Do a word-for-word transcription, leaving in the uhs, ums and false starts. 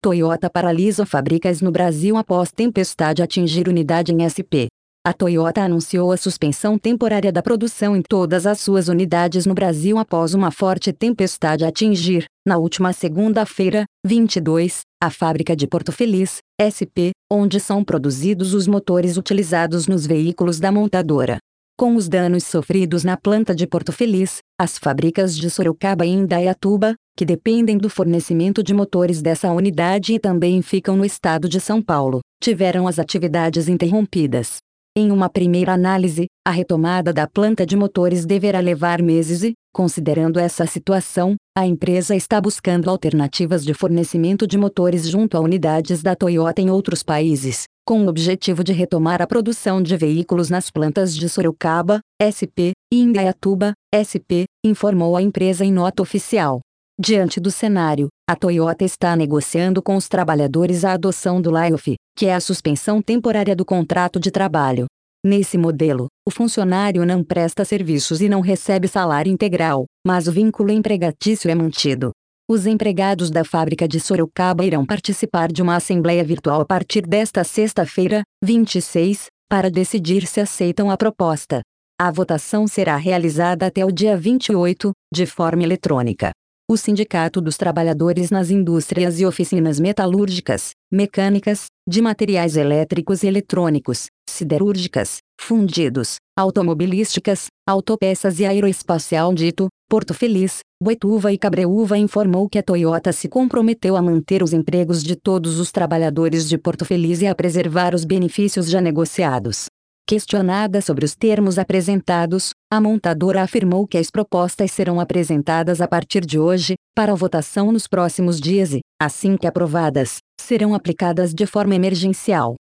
Toyota paralisa fábricas no Brasil após tempestade atingir unidade em S P. A Toyota anunciou a suspensão temporária da produção em todas as suas unidades no Brasil após uma forte tempestade atingir, na última segunda-feira, vinte e dois, a fábrica de Porto Feliz, S P, onde são produzidos os motores utilizados nos veículos da montadora. Com os danos sofridos na planta de Porto Feliz, as fábricas de Sorocaba e Indaiatuba, que dependem do fornecimento de motores dessa unidade e também ficam no estado de São Paulo, tiveram as atividades interrompidas. Em uma primeira análise, a retomada da planta de motores deverá levar meses e, considerando essa situação, a empresa está buscando alternativas de fornecimento de motores junto a unidades da Toyota em outros países, com o objetivo de retomar a produção de veículos nas plantas de Sorocaba, S P, e Indaiatuba, S P, informou a empresa em nota oficial. Diante do cenário, a Toyota está negociando com os trabalhadores a adoção do layoff, que é a suspensão temporária do contrato de trabalho. Nesse modelo, o funcionário não presta serviços e não recebe salário integral, mas o vínculo empregatício é mantido. Os empregados da fábrica de Sorocaba irão participar de uma assembleia virtual a partir desta sexta-feira, vinte e seis, para decidir se aceitam a proposta. A votação será realizada até o dia vinte e oito, de forma eletrônica. O Sindicato dos Trabalhadores nas Indústrias e Oficinas Metalúrgicas, Mecânicas, de Materiais Elétricos e Eletrônicos, Siderúrgicas, Fundidos, Automobilísticas, Autopeças e Aeroespacial dito, Porto Feliz, Boituva e Cabreúva informou que a Toyota se comprometeu a manter os empregos de todos os trabalhadores de Porto Feliz e a preservar os benefícios já negociados. Questionada sobre os termos apresentados, a montadora afirmou que as propostas serão apresentadas a partir de hoje, para votação nos próximos dias e, assim que aprovadas, serão aplicadas de forma emergencial.